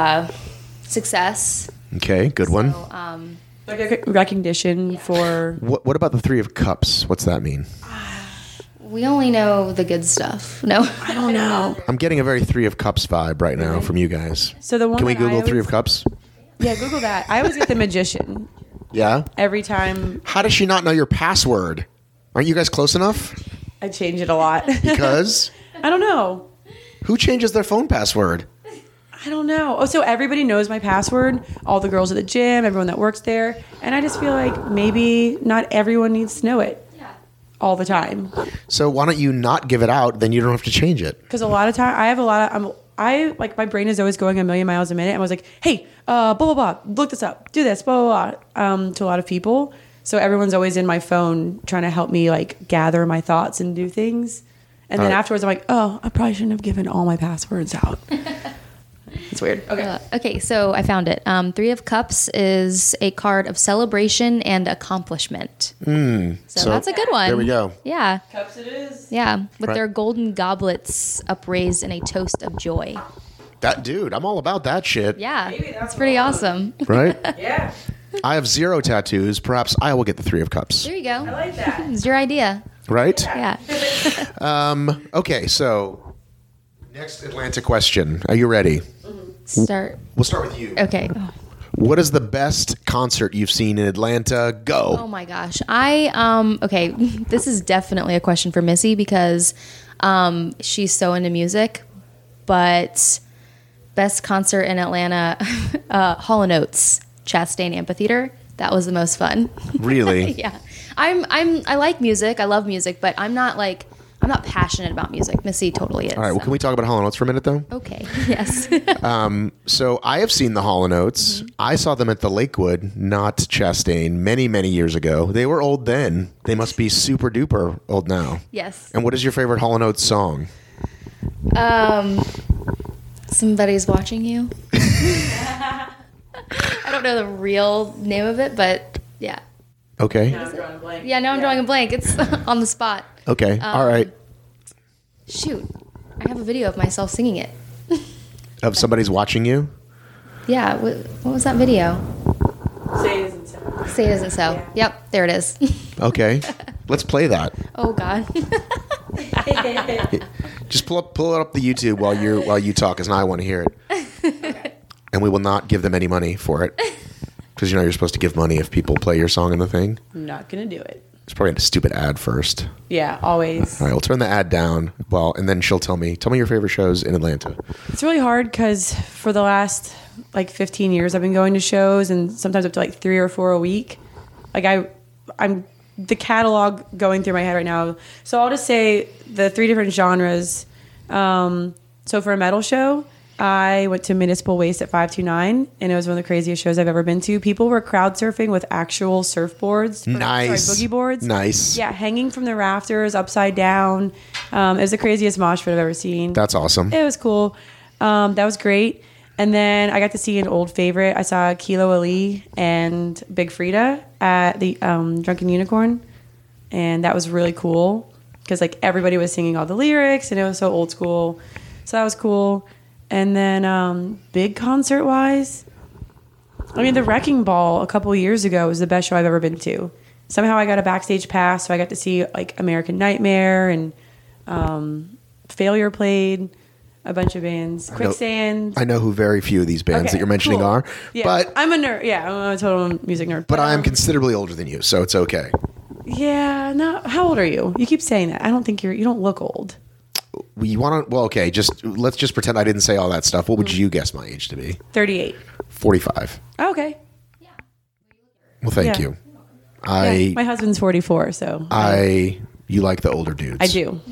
success. Okay, good one. Like a recognition for... What about the Three of Cups? What's that mean? We only know the good stuff. No. I don't know. I'm getting a very Three of Cups vibe right now from you guys. So the one Can we that I Google Three always- of Cups? Yeah, Google that. I always get the Magician Yeah. every time. How does she not know your password? Aren't you guys close enough? I change it a lot. Because I don't know. who changes their phone password? I don't know. Oh, so everybody knows my password. All the girls at the gym, everyone that works there. And I just feel like maybe not everyone needs to know it all the time. So why don't you not give it out? Then you don't have to change it. Because a lot of time, I have a lot of, like my brain is always going a million miles a minute. And I was like, hey, blah, blah, blah, look this up, do this, blah, blah, blah, to a lot of people. So everyone's always in my phone trying to help me like gather my thoughts and do things. And then afterwards, I'm like, oh, I probably shouldn't have given all my passwords out. It's weird. Okay. Okay, so I found it. Three of Cups is a card of celebration and accomplishment. So that's a good one. There we go. Yeah. Cups it is. Yeah. With Right. their golden goblets upraised in a toast of joy. That dude, I'm all about that shit. Yeah. That's pretty awesome. Right? Yeah. I have 0 tattoos. Perhaps I will get the Three of Cups. There you go. I like that. It's your idea. Right? Yeah. Okay, so next Atlanta question. Are you ready? Start. We'll start with you. Okay. What is the best concert you've seen in Atlanta? Go. Oh my gosh. Okay, this is definitely a question for Missy because she's so into music. But best concert in Atlanta, Hall & Oates, Chastain Amphitheater. That was the most fun. Really? Yeah. I like music. I love music, but I'm not like I'm not passionate about music. Missy totally is. All right. Well, can we talk about Hall & Oates for a minute, though? Okay. Yes. So I have seen the Hall & Oates. I saw them at the Lakewood, not Chastain, many, many years ago. They were old then. They must be super duper old now. Yes. And what is your favorite Hall & Oates song? Somebody's watching you. I don't know the real name of it, but yeah. Okay. I'm drawing a blank. Yeah, now I'm drawing a blank. It's on the spot. Okay. All right. Shoot. I have a video of myself singing it. Of somebody's watching you? Yeah. What was that video? Say it isn't so. Say it isn't so. Yep. There it is. Okay. Let's play that. Oh, God. Just pull it up the YouTube while you talk, because now I want to hear it. And we will not give them any money for it, because you're supposed to give money if people play your song in the thing. I'm not going to do it. It's probably a stupid ad first. Yeah, always. All right, we'll turn the ad down. Well, and then she'll tell me your favorite shows in Atlanta. It's really hard because for the last 15 years I've been going to shows, and sometimes up to 3 or 4 a week. I'm the catalog going through my head right now. So I'll just say the 3 different genres. So for a metal show, I went to Municipal Waste at 529, and it was one of the craziest shows I've ever been to. People were crowd surfing with actual surfboards. Nice. Boogie boards. Nice. Yeah, hanging from the rafters, upside down. It was the craziest mosh pit I've ever seen. That's awesome. It was cool. That was great. And then I got to see an old favorite. I saw Kilo Ali and Big Frida at the Drunken Unicorn, and that was really cool because everybody was singing all the lyrics, and it was so old school. So that was cool. And then big concert wise, the Wrecking Ball a couple years ago was the best show I've ever been to. Somehow I got a backstage pass, so I got to see American Nightmare and Failure played. A bunch of bands. Quicksand. I know who very few of these bands that you're mentioning cool. are. Yeah, but I'm a nerd. Yeah, I'm a total music nerd. But I am considerably older than you, so it's okay. Yeah, no. How old are you? You keep saying that. I don't think you don't look old. You want to? Well, okay. Let's just pretend I didn't say all that stuff. What would you guess my age to be? 38. 45. Okay. Well, thank Yeah. you. Yeah, my husband's 44, so you like the older dudes. I do.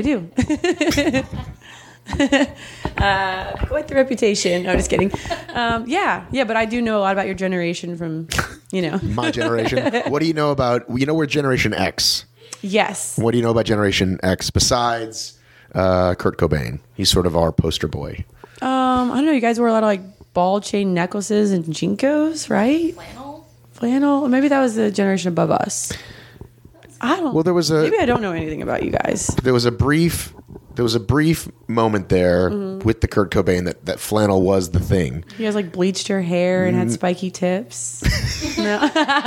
Quite the reputation. No, just kidding. Yeah, but I do know a lot about your generation from, My generation. What do you know about? We're Generation X. Yes. What do you know about Generation X besides Kurt Cobain? He's sort of our poster boy. I don't know. You guys wore a lot of ball chain necklaces and Jinkos, right? Flannel. Maybe that was the generation above us. I don't. Well, maybe I don't know anything about you guys. There was a brief moment there with the Kurt Cobain that flannel was the thing. You guys bleached your hair and had spiky tips. No.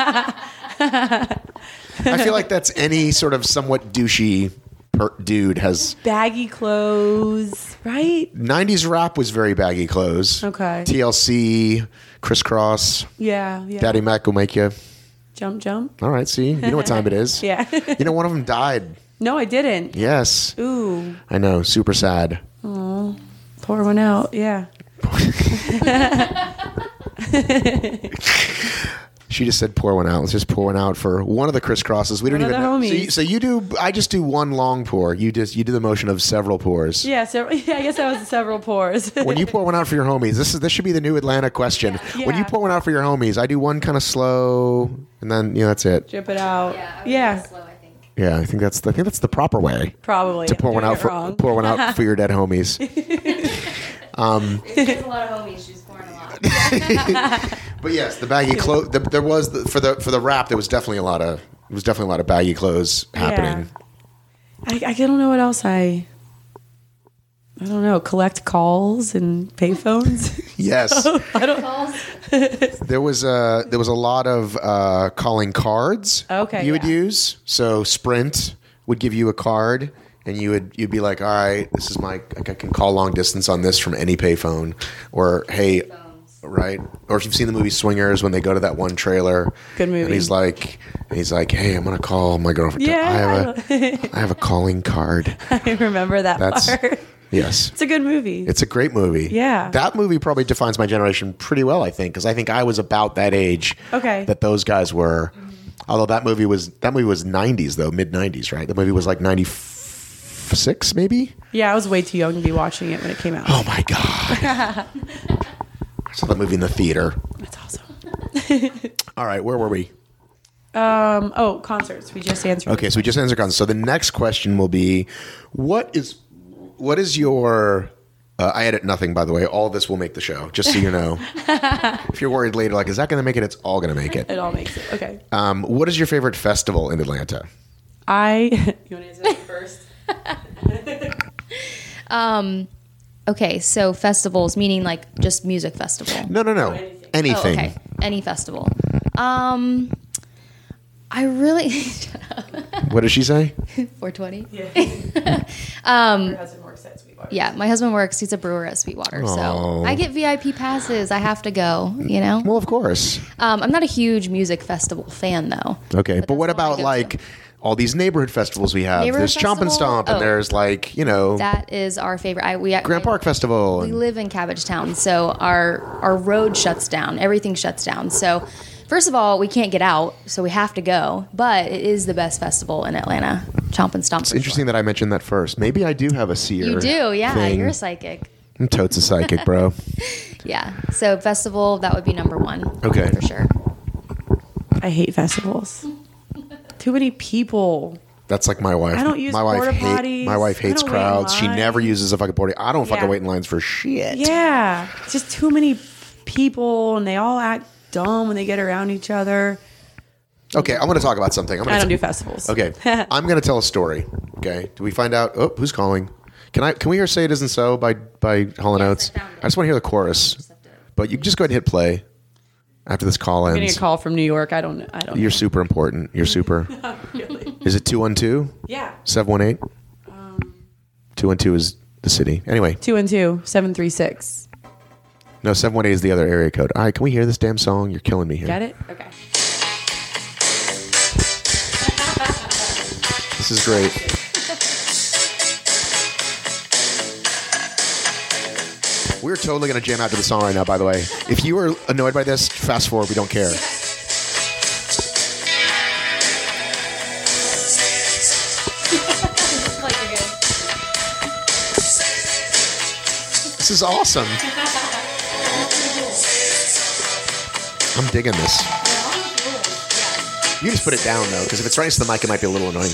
I feel like that's any sort of somewhat douchey dude has baggy clothes, right? 90s rap was very baggy clothes. Okay. TLC, Crisscross. Yeah. Daddy Mac will make you jump. All right, see, you know what time it is. Yeah. One of them died. No, I didn't. Yes. Ooh. I know, super sad. Oh, pour one out. Yeah. She just said pour one out. Let's just pour one out for one of the crisscrosses. We don't even know. So you do. I just do one long pour. You do the motion of several pours. Yeah. I guess that was several pours. When you pour one out for your homies, this should be the new Atlanta question. Yeah. When you pour one out for your homies, I do one kind of slow, and then that's it. Drip it out. Yeah. Slow, I think. Yeah, I think that's the proper way. Probably to pour one out for your dead homies. There's a lot of homies. She's pouring a lot. But yes, the baggy clothes. There was for the rap. There was definitely a lot of baggy clothes happening. I don't know what else I don't know. Collect calls and payphones. Yes. I don't. There was a lot of calling cards. Okay. You would use. So Sprint would give you a card, and you'd be like, all right, this is I can call long distance on this from any payphone, or hey. Right, or if you've seen the movie Swingers, when they go to that one trailer, good movie, and he's like, hey, I'm gonna call my girlfriend. Yeah, I have a calling card. I remember that part. Yes, it's a good movie. It's a great movie. Yeah, that movie probably defines my generation pretty well. I think because I was about that age. Okay, that those guys were. Although that movie was 90s though, mid 90s, right? The movie was like 94. 6, maybe. Yeah, I was way too young to be watching it when it came out. Oh my god! I saw that movie in the theater. That's awesome. All right, where were we? Concerts. We just answered. Okay, so we just answered concerts. So the next question will be, what is your I edit nothing, by the way. All this will make the show, just so you know. If you're worried later, like, is that going to make it? It's all going to make it. It all makes it. Okay. What is your favorite festival in Atlanta? You want to answer that first? Okay, so festivals, meaning like just music festival. No. Anything. Oh, okay. Any festival. I really... What does she say? 420? Yeah. Her husband works at Sweetwater. Yeah, my husband works. He's a brewer at Sweetwater. Oh. So I get VIP passes. I have to go, you know? Well, of course. I'm not a huge music festival fan, though. Okay, but what that's all I about go like to. all these neighborhood festivals we have? Neighborhood There's Chomp and festival? Stomp, and Oh. there's like, That is our favorite. Grant Park Festival. We live in Cabbagetown, so our road shuts down. Everything shuts down. So, first of all, we can't get out, so we have to go. But it is the best festival in Atlanta. Chomp and Stomp. It's interesting that I mentioned that first. Maybe I do have a seer. You do, yeah. thing. You're a psychic. I'm totes a psychic, bro. Yeah. So festival, that would be number one. Okay. For sure. I hate festivals. Too many people. That's like my wife. I don't use my wife porta potties. My wife hates I don't wait in crowds. She line. never uses a fucking porta. I don't fucking Yeah. wait in lines for shit. Yeah. It's just too many people, and they all act dumb when they get around each other. Okay, I want to talk about something. I don't do festivals. Okay, I'm going to tell a story. Okay, do we find out? Oh, who's calling? Can we hear "Say It Isn't So" by Hall & Oates? I found it. I just want to hear the chorus. But you can just go ahead and hit play after this call I'm getting ends. a call from New York. I don't know. You're super important. You're super. Really. Is it 212? Yeah. 718? 212 is the city. Anyway, 212-736. no, 718 is the other area code. All right, can we hear this damn song? You're killing me here. Get it? Okay. This is great. We're totally going to jam out to the song right now, by the way. If you are annoyed by this, fast forward. We don't care. This is awesome. I'm digging this. You can just put it down, though, because if it's right next to the mic, it might be a little annoying.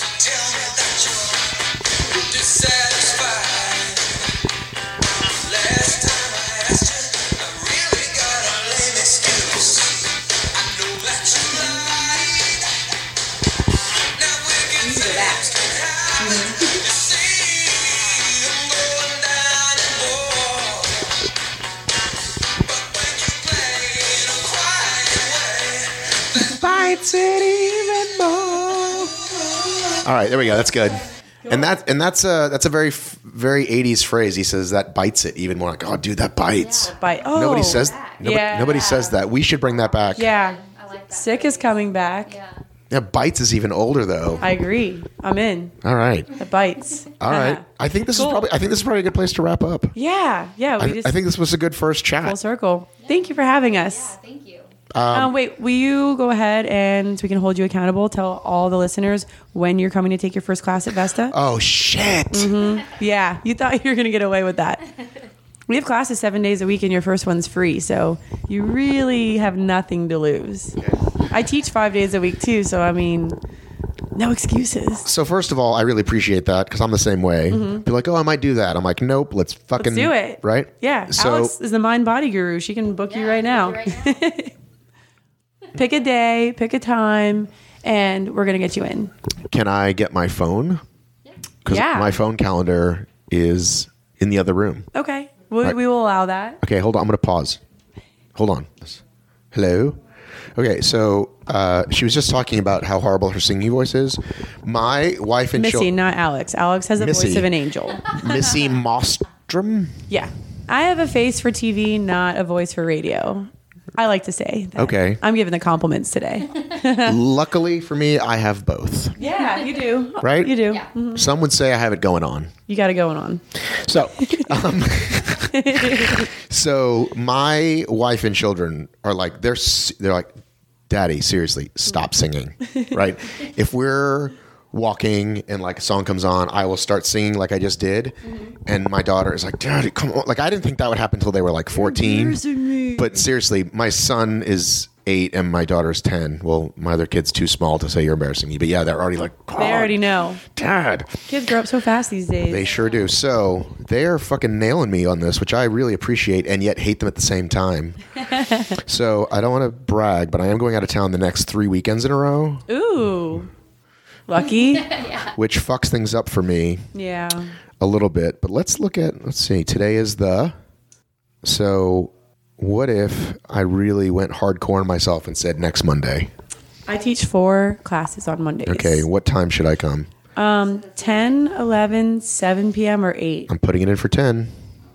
All right, there we go. That's good. And that's a very 80s phrase. He says that bites it even more. Like, oh, dude, that bites. Bite. Oh. Nobody says. Yeah. Nobody says that. We should bring that back. Yeah. I like that. Sick is coming back. Yeah, bites is even older though. I agree. I'm in. All right. The bites. All right. I think this is probably a good place to wrap up. Yeah. Yeah. I think this was a good first full chat. circle. Thank you for having us. Thank you. Wait, will you go ahead and so we can hold you accountable? Tell all the listeners when you're coming to take your first class at Vesta. Oh shit. Yeah, you thought you were going to get away with that. We have classes 7 days a week, and your first one's free, so you really have nothing to lose. I teach 5 days a week too, so I mean, no excuses. So first of all, I really appreciate that because I'm the same way. Be like, oh, I might do that. I'm like, nope. Let's fucking Let's do it. Right? Yeah, So Alex is the mind body guru. She can book you right now. Pick a day, pick a time, and we're gonna get you in. can I get my phone? Because Yeah. my phone calendar is in the other room. Okay, we Right. will allow that. Okay, hold on. I'm going to pause. Hold on. Hello? Okay, so she was just talking about how horrible her singing voice is. My wife and Missy, not Alex. Alex has the voice Missy. of an angel. Missy Mostrom. Yeah. I have a face for TV, not a voice for radio. I like to say that. Okay. I'm giving the compliments today. Luckily for me, I have both. Yeah, you do. Right? You do. Yeah. Mhm. Some would say I have it going on. You got it going on. So, so my wife and children are like they're like, Daddy, seriously, stop singing. Right? If we're walking and like a song comes on, I will start singing like I just did. And my daughter is like, Daddy, come on. Like, I didn't think that would happen until they were like 14. But seriously, my son is 8 and my daughter's 10. Well, my other kid's too small to say you're embarrassing me. But yeah, they're already like, oh, They already know. Dad. Kids grow up so fast these days. They sure do. So they are fucking nailing me on this, which I really appreciate and yet hate them at the same time. So I don't want to brag, but I am going out of town the next 3 weekends in a row. Ooh. Lucky. Which fucks things up for me Yeah. a little bit. But let's see. Today is so what if I really went hardcore on myself and said next Monday? I teach 4 classes on Mondays. Okay. What time should I come? 10, 11, 7 p.m. or 8. I'm putting it in for 10.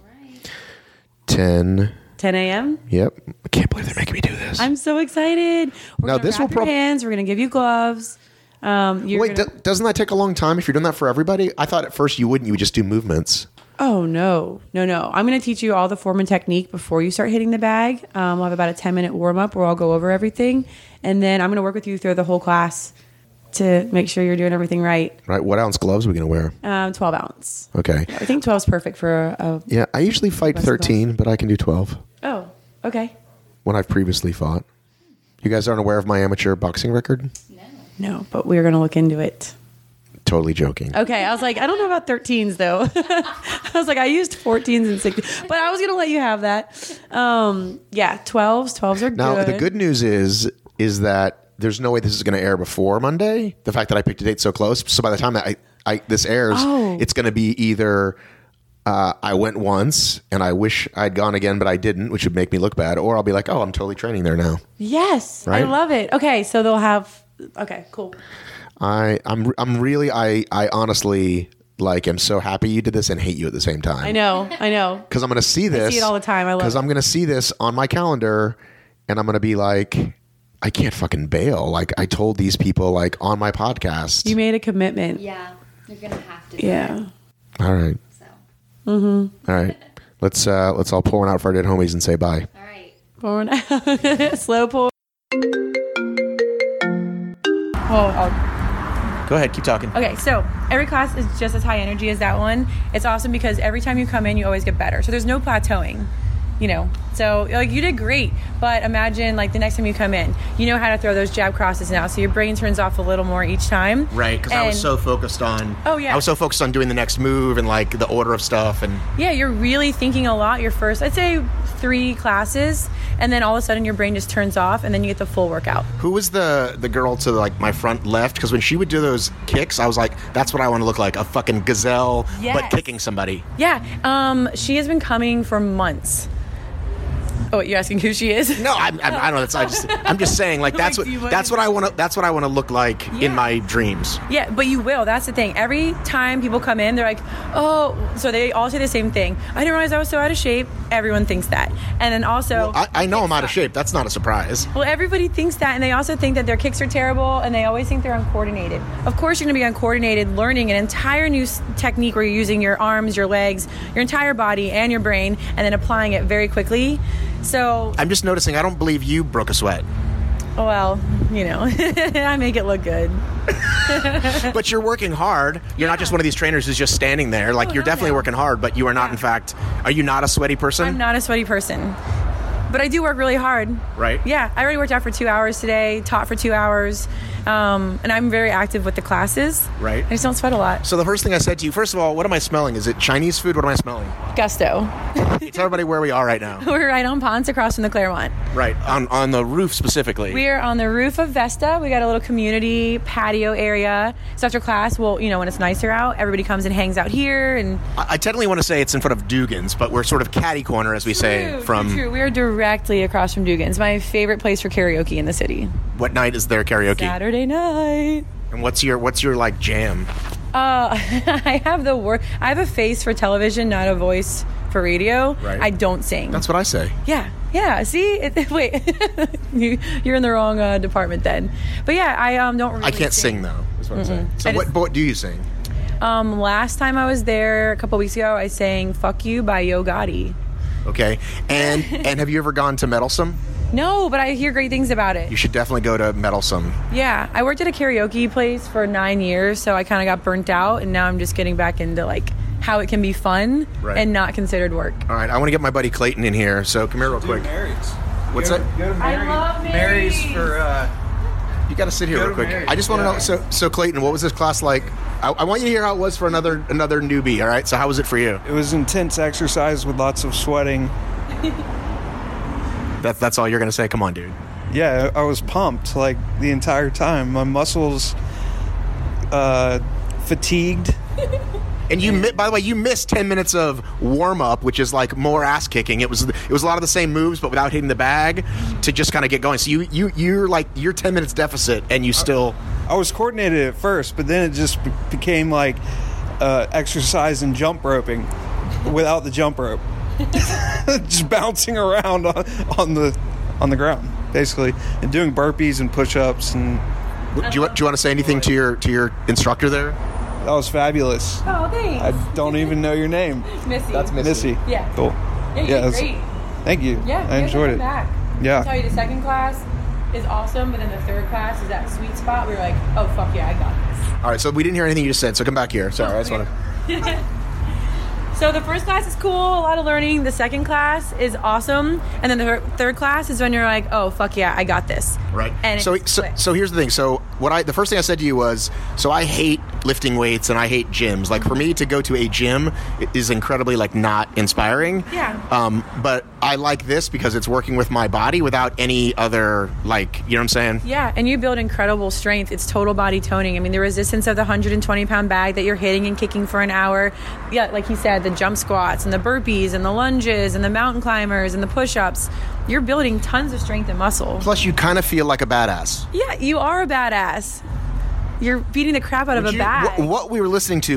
10. 10 a.m.? Yep. I can't believe they're making me do this. I'm so excited. We're Now, gonna this will wrap your hands. We're going to give you gloves. Wait, doesn't that take a long time if you're doing that for everybody? I thought at first you wouldn't. You would just do movements. Oh, no. I'm going to teach you all the form and technique before you start hitting the bag. We'll have about a 10-minute warm-up where I'll go over everything. And then I'm going to work with you through the whole class to make sure you're doing everything right. Right. What ounce gloves are we going to wear? 12 ounce. Okay. I think 12 is perfect for a... Yeah, I usually fight 13, but I can do 12 Oh, okay. when I've previously fought. You guys aren't aware of my amateur boxing record? No, but we're going to look into it. Totally joking. Okay, I was like, I don't know about 13s though. I was like, I used 14s and 16s, but I was gonna let you have that. Yeah, 12s are Now, good. the good news is that there's no way this is going to air before Monday. The fact that I picked a date so close, so by the time that this airs, it's going to be either I went once and I wish I'd gone again, but I didn't, which would make me look bad, or I'll be like, oh, I'm totally training there now. Yes, Right? I love it. Okay, so they'll have. Okay, cool. I'm really I honestly am so happy you did this and hate you at the same time. I know. Because I'm going to see this. I see it all the time. I love it. Because I'm going to see this on my calendar and I'm going to be like, I can't fucking bail. Like, I told these people on my podcast. You made a commitment. Yeah, you're gonna have to. Yeah. All right. So, All right. Let's all pour one out for our dead homies and say bye. all right. Pouring out. Slow pour. Go ahead, keep talking. Okay, so every class is just as high energy as that one. It's awesome because every time you come in, you always get better. So there's no plateauing, So you did great, but imagine the next time you come in, you know how to throw those jab crosses now. So your brain turns off a little more each time. Right, because I was so focused on. Oh yeah. I was so focused on doing the next move and the order of stuff and. Yeah, you're really thinking a lot. Your first, I'd say 3 classes, and then all of a sudden your brain just turns off, and then you get the full workout. Who was the girl to my front left? Because when she would do those kicks, I was like, that's what I want to look like, a fucking gazelle, Yes. but kicking somebody. Yeah. She has been coming for months. Oh, you're asking who she is? No, I don't know. I'm just saying, that's do you want what I want to. That's what I want to look like Yeah. in my dreams. Yeah, but you will. That's the thing. Every time people come in, they're like, oh, so they all say the same thing. I didn't realize I was so out of shape. Everyone thinks that. And then also... I know I'm out of shape. That's not a surprise. Well, everybody thinks that, and they also think that their kicks are terrible, and they always think they're uncoordinated. Of course, you're going to be uncoordinated learning an entire new technique where you're using your arms, your legs, your entire body, and your brain, and then applying it very quickly. So... I'm just noticing, I don't believe you broke a sweat. Well, I make it look good. But you're working hard. You're not just one of these trainers who's just standing there. You're definitely working hard, but you are not, in fact... Are you not a sweaty person? I'm not a sweaty person. But I do work really hard. Right. Yeah, I already worked out for 2 hours today, taught for 2 hours, and I'm very active with the classes. Right. I just don't sweat a lot. So the first thing I said to you, first of all, what am I smelling? Is it Chinese food? What am I smelling? Gusto. Tell everybody where we are right now. We're right on Ponce across from the Claremont. Right, on the roof specifically. We're on the roof of Vesta. We got a little community patio area. So after class, when it's nicer out, everybody comes and hangs out here. And I technically want to say it's in front of Dugan's, but we're sort of catty corner, as we say, from... True. We are directly across from Dugan's. My favorite place for karaoke in the city. What night is there karaoke? Saturday night. And what's your jam? I have a face for television, not a voice for radio. Right. I don't sing. That's what I say. Yeah. See, wait, you're in the wrong department then. But yeah, I don't really. I can't sing though. Is what I'm saying. So what do you sing? Last time I was there a couple weeks ago, I sang "Fuck You" by Yo Gotti. Okay. And have you ever gone to Meddlesome? No, but I hear great things about it. You should definitely go to Meddlesome. Yeah, I worked at a karaoke place for 9 years, so I kind of got burnt out, and now I'm just getting back into like how it can be fun and not considered work. All right, I want to get my buddy Clayton in here, so come here real quick. Mary's. What's that? Go to Mary. I love Mary's for. You got to sit here Go real to quick. Mary's. I just want to know. So Clayton, what was this class like? I want you to hear how it was for another newbie. All right. So how was it for you? It was intense exercise with lots of sweating. That's all you're gonna say? Come on, dude. Yeah, I was pumped like the entire time. My muscles fatigued. And by the way, you missed 10 minutes of warm up, which is like more ass kicking. It was a lot of the same moves, but without hitting the bag to just kind of get going. So you're like you're 10 minutes deficit, and you still. I was coordinated at first, but then it just became like exercise and jump roping without the jump rope, just bouncing around on the ground basically, and doing burpees and push-ups. And Do you want to say anything to your instructor there? that was fabulous. Oh, thanks. I don't even know your name. Missy. That's Missy. Yeah. Cool. Yeah, you did that's- great. Thank you. Yeah, I enjoyed it. Back. Yeah. I tell you, the second class is awesome, but then the third class is that sweet spot where you're like, oh, fuck yeah, I got this. All right. So we didn't hear anything you just said. So come back here. Sorry, I just want to. So the first class is cool, a lot of learning. The second class is awesome. And then the third class is when you're like, oh, fuck yeah, I got this. Right. And So it's quick. here's the thing. So the first thing I said to you was, so I hate lifting weights and I hate gyms. Like for me to go to a gym is incredibly like not inspiring. Yeah. But I like this because it's working with my body without any other like, you know what I'm saying? Yeah, and you build incredible strength. It's total body toning. I mean, the resistance of the 120-pound bag that you're hitting and kicking for an hour. Yeah, like he said, the jump squats and the burpees and the lunges and the mountain climbers and the push-ups. You're building tons of strength and muscle. Plus, you kind of feel like a badass. Yeah, you are a badass. You're beating the crap out of a bag. What we were listening to